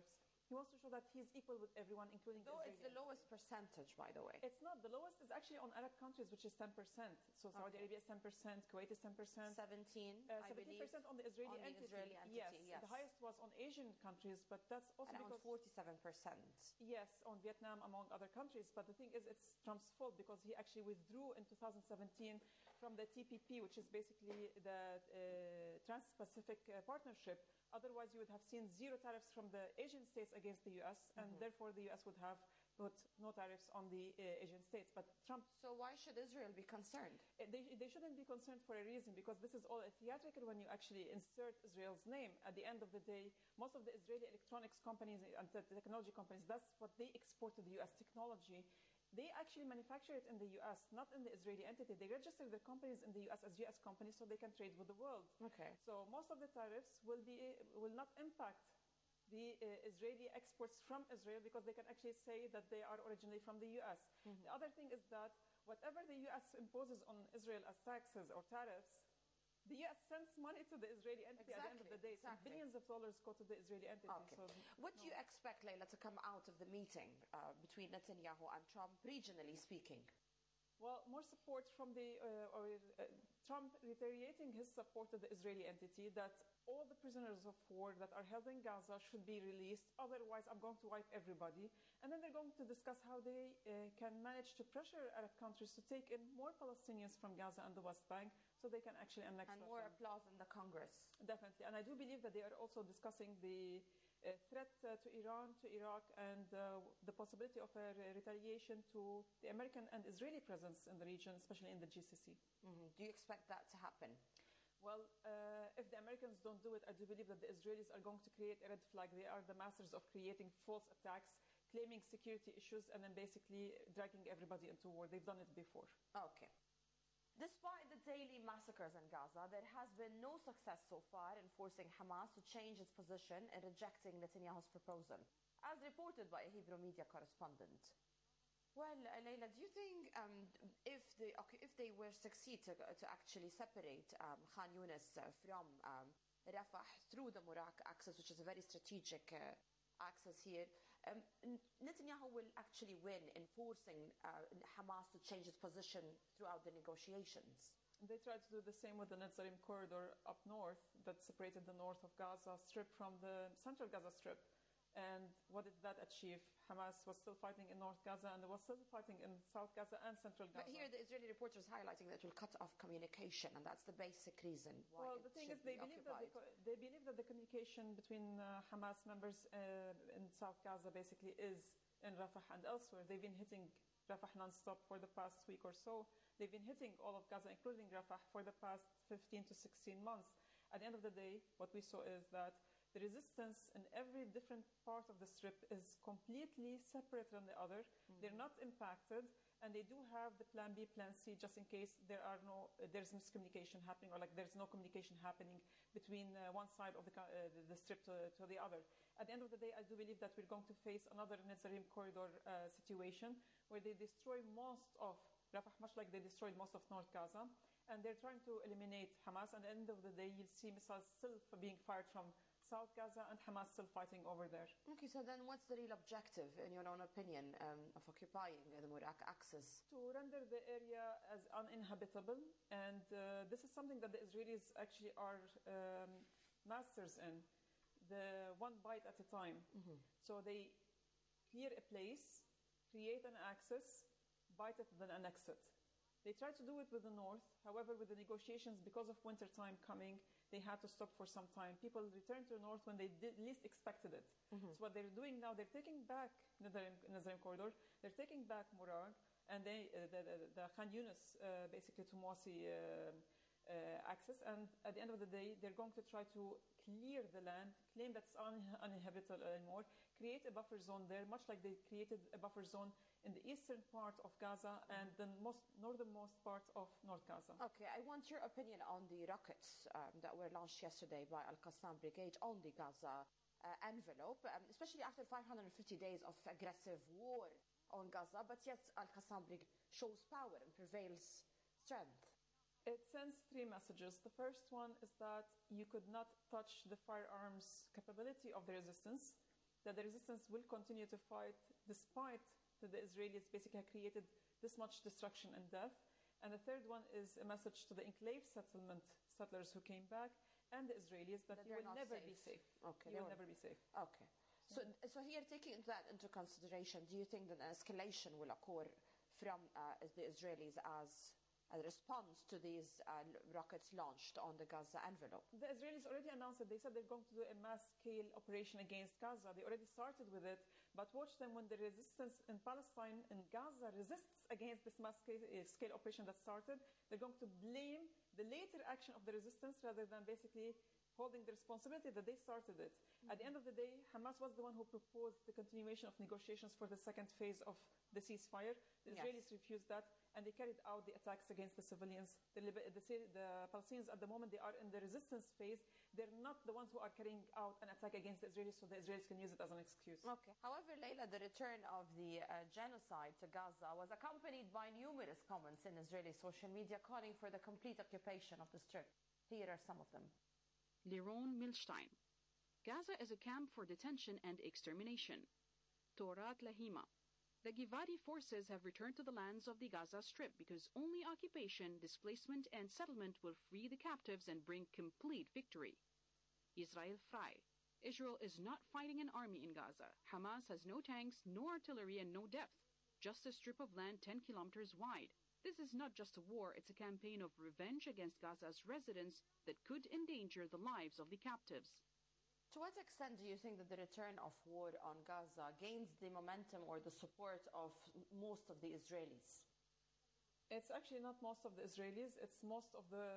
Speaker 18: He wants to show that he's equal with everyone, including
Speaker 17: Though
Speaker 18: Israeli.
Speaker 17: it's the lowest percentage, by the way.
Speaker 18: It's not. The lowest is actually on Arab countries, which is 10%. So Saudi Arabia is 10%, Kuwait is 10%.
Speaker 17: 17%, I believe.
Speaker 18: 17% on the Israeli
Speaker 17: on
Speaker 18: entity.
Speaker 17: The Israeli entity, yes.
Speaker 18: The highest was on Asian countries, but that's also
Speaker 17: around
Speaker 18: because
Speaker 17: 47%.
Speaker 18: Yes, on Vietnam, among other countries. But the thing is, it's Trump's fault because he actually withdrew in 2017 from the TPP, which is basically the Trans-Pacific Partnership. Otherwise, you would have seen zero tariffs from the Asian states against the U.S., and therefore the U.S. would have put no tariffs on the Asian states. But Trump...
Speaker 17: So why should Israel be concerned?
Speaker 18: They shouldn't be concerned for a reason, because this is all theatrical when you actually insert Israel's name. At the end of the day, most of the Israeli electronics companies and technology companies, that's what they export to the U.S. technology. They actually manufacture it in the U.S., not in the Israeli entity. They register their companies in the U.S. as U.S. companies so they can trade with the world.
Speaker 17: Okay.
Speaker 18: So most of the tariffs will not impact the Israeli exports from Israel because they can actually say that they are originally from the U.S. The other thing is that whatever the U.S. imposes on Israel as taxes or tariffs, the U.S. sends money to the Israeli entity at the end of the day. So billions of dollars go to the Israeli entity.
Speaker 17: Okay.
Speaker 18: So
Speaker 17: what do you expect, Leila, to come out of the meeting between Netanyahu and Trump, regionally speaking?
Speaker 18: Well, more support from Trump reiterating his support to the Israeli entity that all the prisoners of war that are held in Gaza should be released. Otherwise, I'm going to wipe everybody. And then they're going to discuss how they can manage to pressure Arab countries to take in more Palestinians from Gaza and the West Bank so they can actually annex
Speaker 17: and more applause in the Congress.
Speaker 18: Definitely. And I do believe that they are also discussing the threat to Iran, to Iraq, and the possibility of a retaliation to the American and Israeli presence in the region, especially in the GCC.
Speaker 17: Do you expect that to happen?
Speaker 18: Well, if the Americans don't do it, I do believe that the Israelis are going to create a red flag. They are the masters of creating false attacks, claiming security issues, and then basically dragging everybody into war. They've done it before.
Speaker 17: Okay. Despite the daily massacres in Gaza, there has been no success so far in forcing Hamas to change its position in rejecting Netanyahu's proposal, as reported by a Hebrew media correspondent. Well, Leila, do you think if they were succeed to actually separate Khan Yunis from Rafah through the Murak axis, which is a very strategic axis here, Netanyahu will actually win in forcing Hamas to change its position throughout the negotiations?
Speaker 18: They tried to do the same with the Netzarim corridor up north that separated the north of Gaza Strip from the central Gaza Strip. And what did that achieve? Hamas was still fighting in North Gaza and they was still fighting in South Gaza and Central Gaza.
Speaker 17: But here the Israeli reporters highlighting that it will cut off communication, and that's the basic reason why
Speaker 18: the thing is they believe that the communication between Hamas members in South Gaza basically is in Rafah and elsewhere. They've been hitting Rafah non-stop for the past week or so. They've been hitting all of Gaza, including Rafah, for the past 15 to 16 months. At the end of the day, what we saw is that the resistance in every different part of the strip is completely separate from the other. They're not impacted, and they do have the plan B, plan C, just in case there's miscommunication happening, or like there's no communication happening between one side of the strip to the other. At the end of the day, I do believe that we're going to face another Netzarim corridor situation where they destroy most of Rafah, much like they destroyed most of North Gaza, and they're trying to eliminate Hamas. At the end of the day, you'll see missiles still being fired from South Gaza and Hamas still fighting over there.
Speaker 17: Okay, so then what's the real objective, in your own opinion, of occupying the Murak axis?
Speaker 18: To render the area as uninhabitable, and this is something that the Israelis actually are masters in, the one bite at a time. So they clear a place, create an axis, bite it, then annex it. They tried to do it with the north. However, with the negotiations, because of winter time coming, they had to stop for some time. People returned to the north when they least expected it. So what they're doing now, they're taking back Netzarim corridor, they're taking back Murag, and the Khan Yunis, basically to Mosi axis. And at the end of the day, they're going to try to clear the land, claim that it's uninhabitable anymore, create a buffer zone there, much like they created a buffer zone in the eastern part of Gaza and the northernmost part of North Gaza.
Speaker 17: Okay, I want your opinion on the rockets that were launched yesterday by Al-Qassam Brigade on the Gaza envelope, especially after 550 days of aggressive war on Gaza, but yet Al-Qassam Brigade shows power and prevails strength.
Speaker 18: It sends three messages. The first one is that you could not touch the firearms capability of the resistance. that the resistance will continue to fight despite that the Israelis basically have created this much destruction and death. And the third one is a message to the enclave settlers who came back and the Israelis that you will never be safe.
Speaker 17: Okay,
Speaker 18: you will never be safe.
Speaker 17: Okay. So here, taking that into consideration, do you think that an escalation will occur from the Israelis as a response to these rockets launched on the Gaza envelope?
Speaker 18: The Israelis already announced it. They said they're going to do a mass-scale operation against Gaza. They already started with it. But watch them when the resistance in Palestine and Gaza resists against this mass-scale operation that started. They're going to blame the later action of the resistance rather than basically holding the responsibility that they started it. At the end of the day, Hamas was the one who proposed the continuation of negotiations for the second phase of the ceasefire. The Israelis refused that, and they carried out the attacks against the civilians. The Palestinians at the moment, they are in the resistance phase. They're not the ones who are carrying out an attack against the Israelis, so the Israelis can use it as an excuse.
Speaker 17: Okay. However, Leila, the return of the genocide to Gaza was accompanied by numerous comments in Israeli social media calling for the complete occupation of the Strip. Here are some of them.
Speaker 19: Liron Milstein. Gaza is a camp for detention and extermination. Torat Lahima. The Givati forces have returned to the lands of the Gaza Strip because only occupation, displacement, and settlement will free the captives and bring complete victory. Israel Frey. Israel is not fighting an army in Gaza. Hamas has no tanks, no artillery, and no depth. Just a strip of land 10 kilometers wide. This is not just a war, it's a campaign of revenge against Gaza's residents that could endanger the lives of the captives.
Speaker 17: To what extent do you think that the return of war on Gaza gains the momentum or the support of most of the Israelis?
Speaker 18: It's actually not most of the Israelis, it's most of the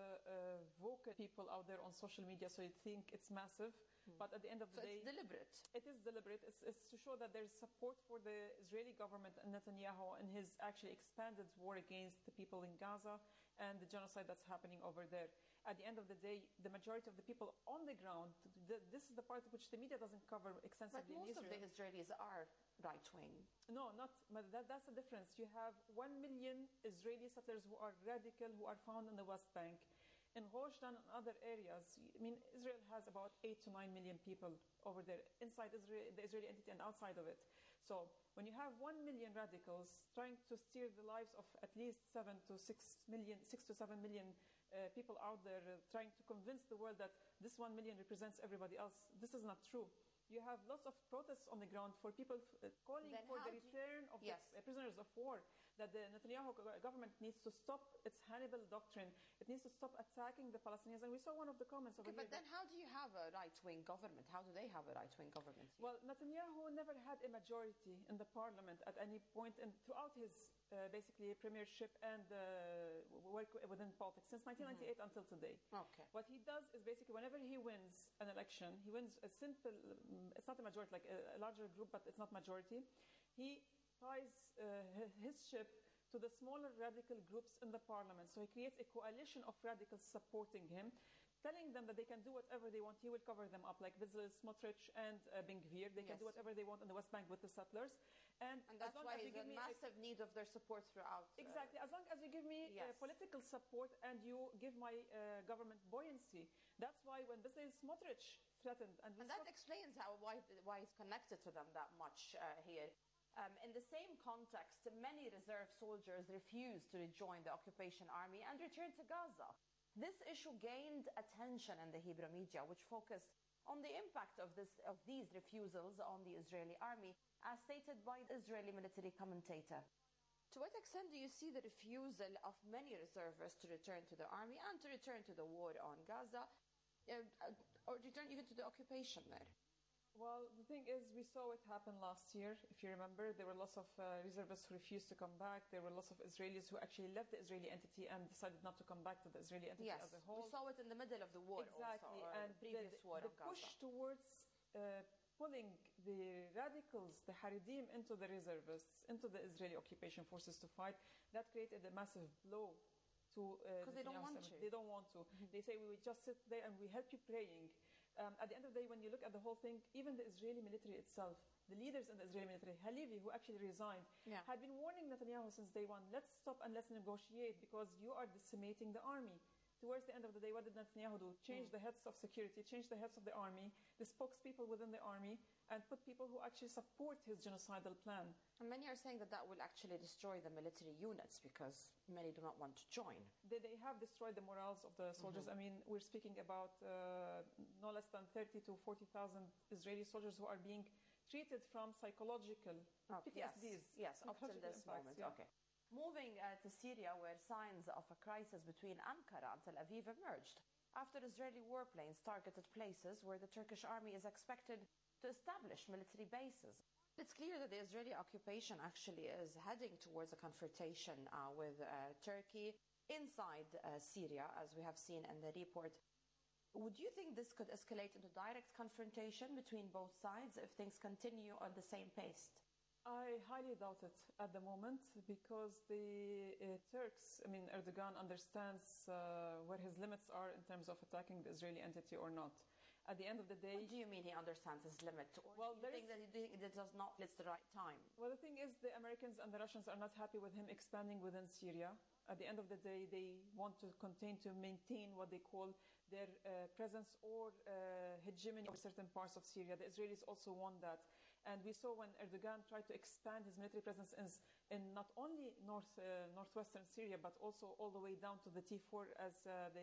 Speaker 18: vocal people out there on social media, so you think it's massive. But at the end of the day,
Speaker 17: it's deliberate.
Speaker 18: It is deliberate. It's to show that there's support for the Israeli government and Netanyahu and his actually expanded war against the people in Gaza and the genocide that's happening over there. At the end of the day, the majority of the people on the ground, this is the part which the media doesn't cover extensively in Israel.
Speaker 17: But most of the Israelis are right-wing.
Speaker 18: No, not. That's the difference. You have 1 million Israeli settlers who are radical, who are found in the West Bank. In Rojdan and other areas, Israel has about 8 to 9 million people over there, inside Israel, the Israeli entity and outside of it. So when you have 1 million radicals trying to steer the lives of at least 6 to 7 million people out there, trying to convince the world that this 1 million represents everybody else, this is not true. You have lots of protests on the ground for people calling for the return of the prisoners of war, that the Netanyahu government needs to stop its Hannibal doctrine. It needs to stop attacking the Palestinians. And we saw one of the comments over here.
Speaker 17: But then how do you have a right-wing government? How do they have a right-wing government here?
Speaker 18: Well, Netanyahu never had a majority in the parliament at any point throughout his basically premiership and work within politics since 1998 until today.
Speaker 17: Okay.
Speaker 18: What he does is basically whenever he wins an election, he wins a simple, it's not a majority, like a larger group, but it's not majority. He ties his ship to the smaller radical groups in the parliament. So he creates a coalition of radicals supporting him, telling them that they can do whatever they want. He will cover them up, like Bezalel Smotrich and Ben-Gvir. They can do whatever they want in the West Bank with the settlers.
Speaker 17: And that's why he's in massive need of their support throughout.
Speaker 18: Exactly. As long as you give me political support and you give my government buoyancy. That's why when Bezalel Smotrich threatened...
Speaker 17: And that explains why he's connected to them that much here. In the same context, many reserve soldiers refused to rejoin the occupation army and return to Gaza. This issue gained attention in the Hebrew media, which focused on the impact of these refusals on the Israeli army, as stated by the Israeli military commentator. To what extent do you see the refusal of many reservists to return to the army and to return to the war on Gaza, or return even to the occupation there?
Speaker 18: Well, the thing is, we saw it happen last year. If you remember, there were lots of reservists who refused to come back. There were lots of Israelis who actually left the Israeli entity and decided not to come back to the Israeli entity as a whole.
Speaker 17: We saw it in the middle of the war
Speaker 18: exactly.
Speaker 17: also,
Speaker 18: and
Speaker 17: the previous war on Gaza.
Speaker 18: The push towards pulling the radicals, the Haredim, into the reservists, into the Israeli occupation forces to fight, that created a massive blow to
Speaker 17: because they don't want to.
Speaker 18: They don't want to. They say, we will just sit there and we help you praying. At the end of the day, when you look at the whole thing, even the Israeli military itself, the leaders in the Israeli military, Halevi, who actually resigned, had been warning Netanyahu since day one, let's stop and let's negotiate because you are decimating the army. towards the end of the day, what did Netanyahu do? Change the heads of security, change the heads of the army, the spokespeople within the army, and put people who actually support his genocidal plan.
Speaker 17: And many are saying that that will actually destroy the military units because many do not want to join.
Speaker 18: They have destroyed the morals of the soldiers. I mean, we're speaking about no less than 30 to 40,000 Israeli soldiers who are being treated from psychological PTSDs.
Speaker 17: Yes, up till this moment.
Speaker 18: Yeah.
Speaker 17: Okay. Moving to Syria, where signs of a crisis between Ankara and Tel Aviv emerged after Israeli warplanes targeted places where the Turkish army is expected to establish military bases. It's clear that the Israeli occupation actually is heading towards a confrontation with Turkey inside Syria, as we have seen in the report. Would you think this could escalate into direct confrontation between both sides if things continue on the same pace?
Speaker 18: I highly doubt it at the moment because the Turks, Erdogan understands where his limits are in terms of attacking the Israeli entity or not. At the end of the day...
Speaker 17: What do you mean he understands his limit? Or do you think that it does not it's the right time?
Speaker 18: Well, the thing is the Americans and the Russians are not happy with him expanding within Syria. At the end of the day, they want to maintain what they call their presence or hegemony over certain parts of Syria. The Israelis also want that. And we saw when Erdogan tried to expand his military presence in not only northwestern Syria, but also all the way down to the T4, as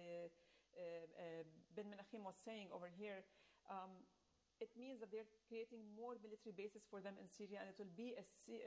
Speaker 18: Ben Menachem was saying over here, it means that they're creating more military bases for them in Syria, and it will be a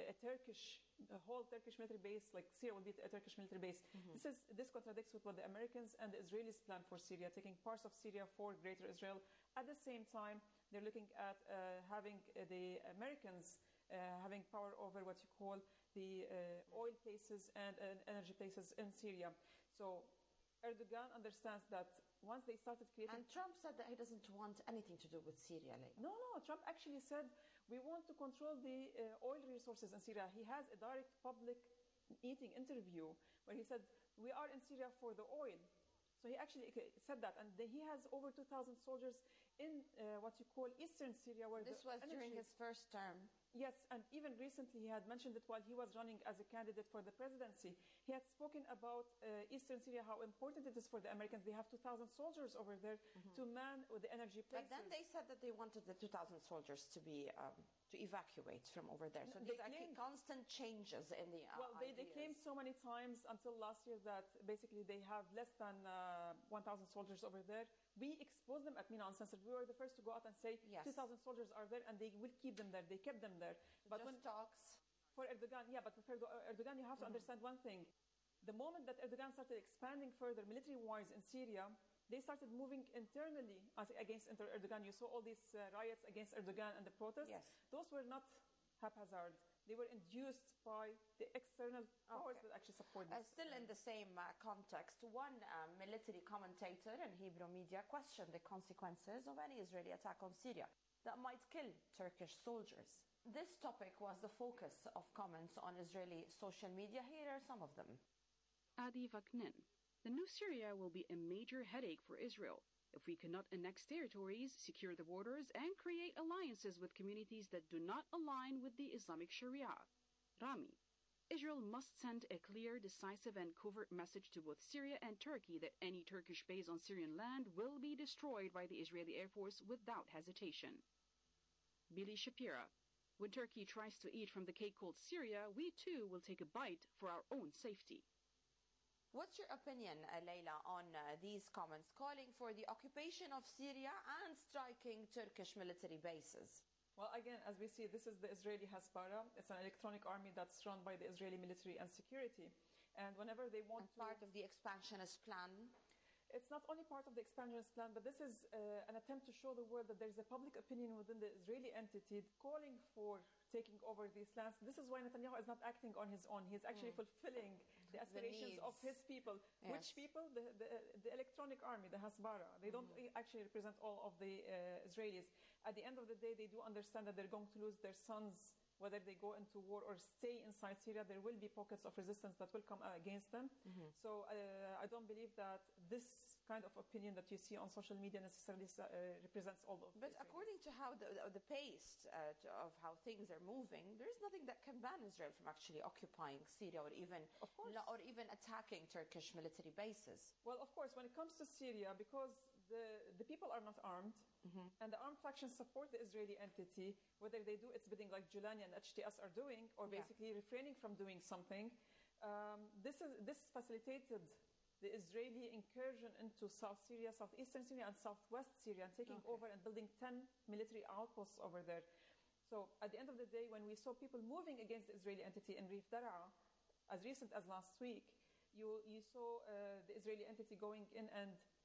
Speaker 18: whole Turkish military base, like Syria will be a Turkish military base. This contradicts with what the Americans and the Israelis plan for Syria, taking parts of Syria for Greater Israel. At the same time, they're looking at having the Americans having power over what you call the oil places and energy places in Syria. So Erdogan understands that once they started creating...
Speaker 17: And Trump said that he doesn't want anything to do with Syria lately.
Speaker 18: No, Trump actually said, we want to control the oil resources in Syria. He has a direct public meeting interview where he said, we are in Syria for the oil. So he actually said that. And he has over 2,000 soldiers in what you call Eastern Syria. Where
Speaker 17: this was during his first term.
Speaker 18: Yes, and even recently he had mentioned it while he was running as a candidate for the presidency. He had spoken about Eastern Syria, how important it is for the Americans. They have 2,000 soldiers over there to man with the energy places.
Speaker 17: But then they said that they wanted the 2,000 soldiers to be to evacuate from over there. So these are constant changes in the
Speaker 18: Well, they claimed so many times until last year that basically they have less than 1,000 soldiers over there. We exposed them at Mina Uncensored. We were the first to go out and say 2,000 soldiers are there and they will keep them there. They kept them there.
Speaker 17: But when talks
Speaker 18: for Erdogan, for Erdogan, you have to understand one thing. The moment that Erdogan started expanding further military-wise in Syria, they started moving internally against Erdogan. You saw all these riots against Erdogan and the protests.
Speaker 17: Yes.
Speaker 18: Those were not haphazard. They were induced by the external powers that actually support this.
Speaker 17: Still in the same context, one military commentator in Hebrew media questioned the consequences of any Israeli attack on Syria that might kill Turkish soldiers. This topic was the focus of comments on Israeli social media. Here are some of them.
Speaker 19: Adi Vaknin. The new Syria will be a major headache for Israel if we cannot annex territories, secure the borders, and create alliances with communities that do not align with the Islamic Sharia. Rami. Israel must send a clear, decisive, and covert message to both Syria and Turkey that any Turkish base on Syrian land will be destroyed by the Israeli Air Force without hesitation. Billy Shapira. When Turkey tries to eat from the cake called Syria, we too will take a bite for our own safety.
Speaker 17: What's your opinion, Leila, on these comments calling for the occupation of Syria and striking Turkish military bases?
Speaker 18: Well, again, as we see, this is the Israeli Hasbara. It's an electronic army that's run by the Israeli military and security. And whenever they want
Speaker 17: part of the expansionist plan?
Speaker 18: It's not only part of the expansionist plan, but this is an attempt to show the world that there's a public opinion within the Israeli entity calling for taking over these lands. This is why Netanyahu is not acting on his own. He's actually fulfilling the aspirations of his people.
Speaker 17: Yes.
Speaker 18: Which people? The electronic army, the Hasbara. They don't actually represent all of the Israelis. At the end of the day, they do understand that they're going to lose their sons, whether they go into war or stay inside Syria. There will be pockets of resistance that will come against them. So I don't believe that this kind of opinion that you see on social media necessarily represents all of.
Speaker 17: But according to how the pace of how things are moving, there is nothing that can ban Israel from actually occupying Syria or even attacking Turkish military bases.
Speaker 18: Well, of course, when it comes to Syria, because the people are not armed, and the armed factions support the Israeli entity, whether they do its bidding like Julani and HTS are doing, or basically refraining from doing something. This facilitated the Israeli incursion into South Syria, southeastern Syria, and southwest Syria, and taking over and building 10 military outposts over there. So at the end of the day, when we saw people moving against the Israeli entity in Rif Daraa, as recent as last week, you saw the Israeli entity going in and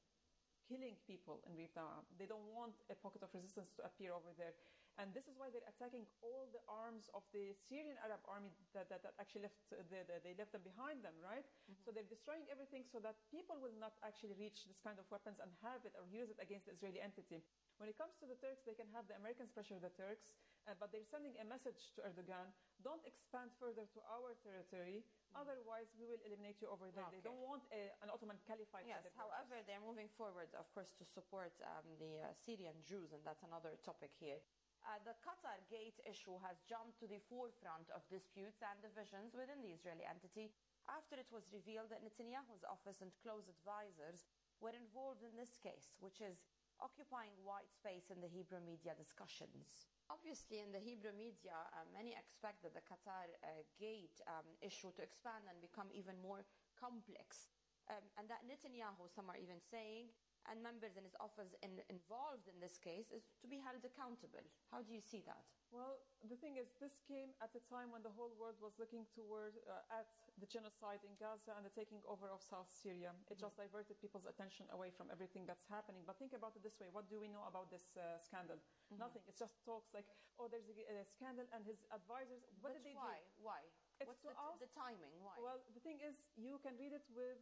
Speaker 18: killing people in Rif Daraa. They don't want a pocket of resistance to appear over there. And this is why they're attacking all the arms of the Syrian Arab army that actually they left them behind them, right? So they're destroying everything so that people will not actually reach this kind of weapons and have it or use it against the Israeli entity. When it comes to the Turks, they can have the Americans pressure the Turks, but they're sending a message to Erdogan, don't expand further to our territory, otherwise we will eliminate you over there. They don't want an Ottoman caliphate.
Speaker 17: Yes, however, they're moving forward, of course, to support the Syrian Jews, and that's another topic here. The Qatar Gate issue has jumped to the forefront of disputes and divisions within the Israeli entity after it was revealed that Netanyahu's office and close advisors were involved in this case, which is occupying white space in the Hebrew media discussions. Obviously, in the Hebrew media, many expect that the Qatar Gate issue to expand and become even more complex, and that Netanyahu, some are even saying, and members in his office involved in this case is to be held accountable. How do you see that?
Speaker 18: Well, the thing is, this came at a time when the whole world was looking toward at the genocide in Gaza and the taking over of South Syria. It just diverted people's attention away from everything that's happening. But think about it this way. What do we know about this scandal? Nothing. It's just talks like, oh, there's a scandal and his advisors. What did they do?
Speaker 17: Why?
Speaker 18: What's
Speaker 17: the timing? Why?
Speaker 18: Well, the thing is, you can read it with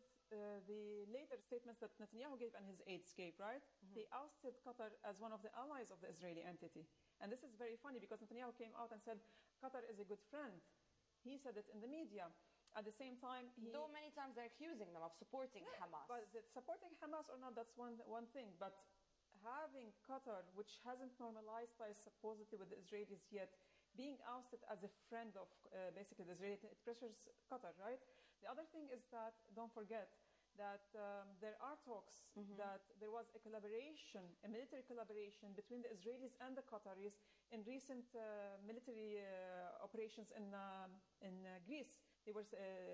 Speaker 18: the later statements that Netanyahu gave and his aides gave, right? They ousted Qatar as one of the allies of the Israeli entity. And this is very funny because Netanyahu came out and said, Qatar is a good friend. He said it in the media. At the same time,
Speaker 17: though many times they're accusing them of supporting Hamas.
Speaker 18: But supporting Hamas or not, that's one thing. But having Qatar, which hasn't normalized ties supposedly with the Israelis yet, being ousted as a friend of basically the Israeli, it pressures Qatar, right? The other thing is that, don't forget, that there are talks that there was a collaboration, a military collaboration between the Israelis and the Qataris in recent military operations in Greece. They were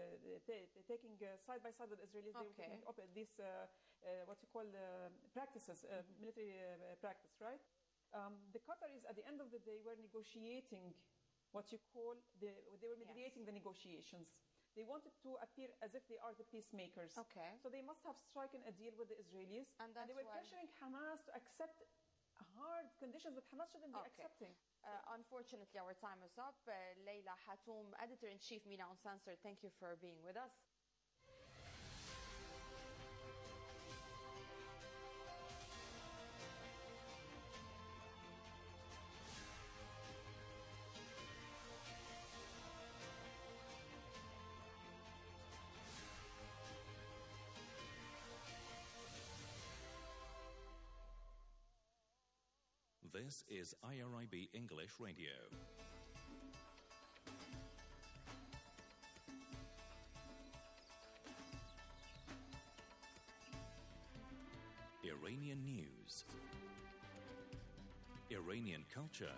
Speaker 18: taking side by side with the Israelis. They were taking up these what you call practices, military practice, right? The Qataris, at the end of the day, were negotiating what you call they were mediating the negotiations. They wanted to appear as if they are the peacemakers. So they must have striken a deal with the Israelis. And they were pressuring Hamas to accept hard conditions that Hamas shouldn't be accepting.
Speaker 17: Unfortunately, our time is up. Leila Hatoum, Editor-in-Chief, Mina Uncensored, thank you for being with us.
Speaker 16: This is IRIB English Radio. Iranian news, Iranian culture,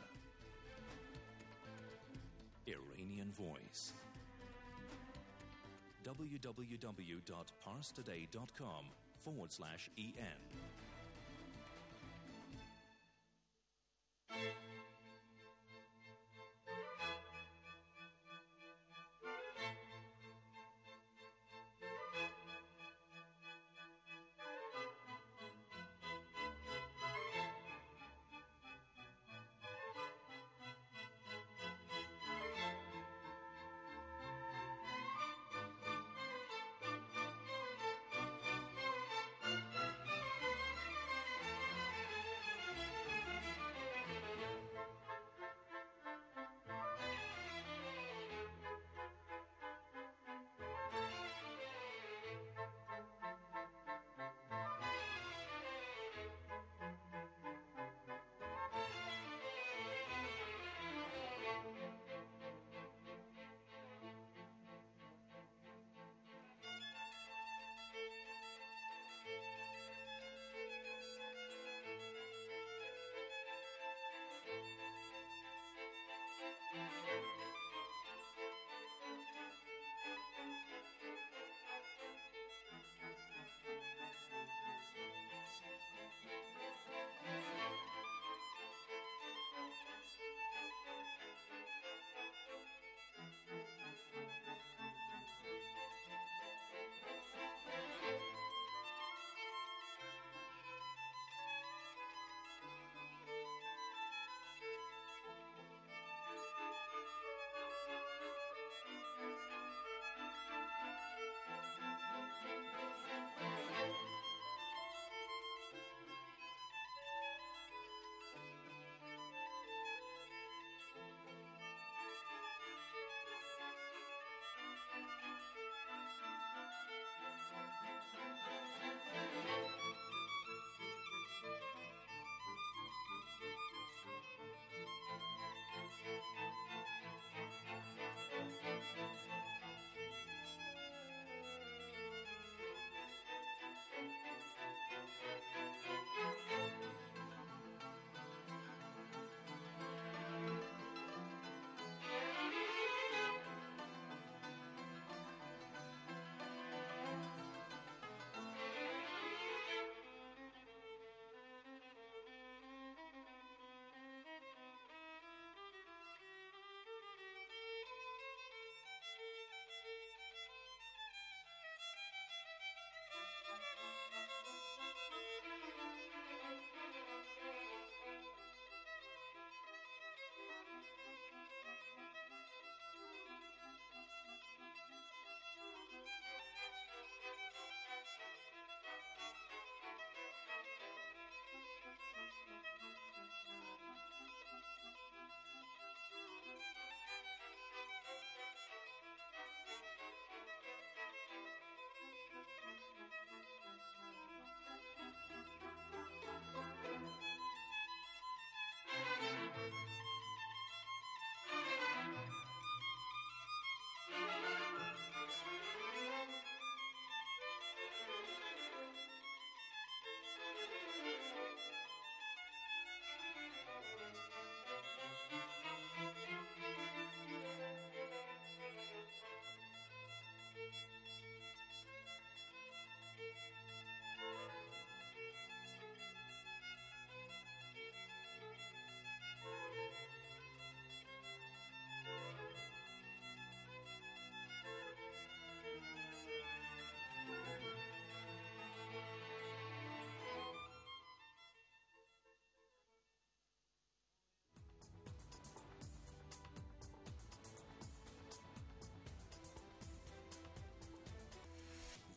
Speaker 16: Iranian voice. www.parstoday.com/EN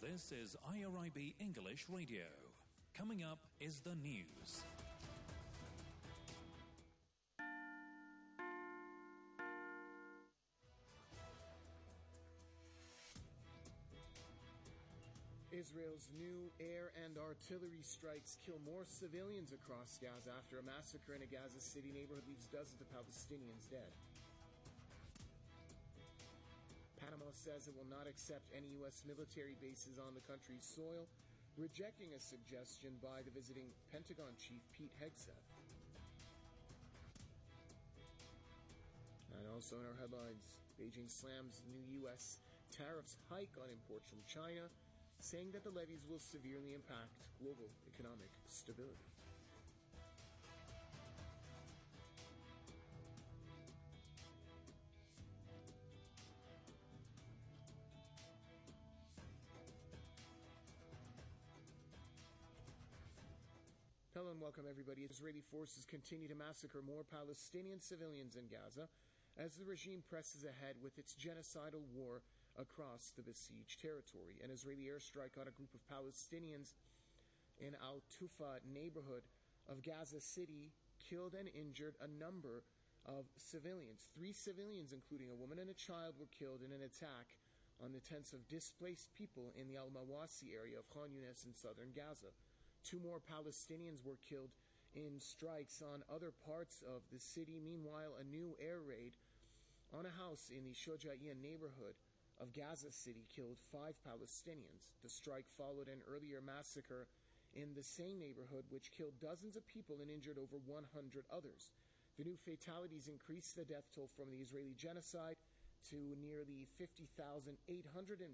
Speaker 16: This is IRIB English Radio. Coming up is the news.
Speaker 20: Israel's new air and artillery strikes kill more civilians across Gaza after a massacre in a Gaza City neighborhood leaves dozens of Palestinians dead. Panama says it will not accept any U.S. military bases on the country's soil, rejecting a suggestion by the visiting Pentagon chief Pete Hegseth. And also in our headlines, Beijing slams new U.S. tariffs hike on imports from China, saying that the levies will severely impact global economic stability. Hello and welcome everybody. Israeli forces continue to massacre more Palestinian civilians in Gaza as the regime presses ahead with its genocidal war across the besieged territory. An Israeli airstrike on a group of Palestinians in Al-Tufa neighborhood of Gaza City killed and injured a number of civilians. 3 civilians, including a woman and a child, were killed in an attack on the tents of displaced people in the Al-Mawasi area of Khan Yunis in southern Gaza. 2 more Palestinians were killed in strikes on other parts of the city. Meanwhile, a new air raid on a house in the Shojaiya neighborhood of Gaza City killed 5 Palestinians. The strike followed an earlier massacre in the same neighborhood, which killed dozens of people and injured over 100 others. The new fatalities increased the death toll from the Israeli genocide to nearly 50,850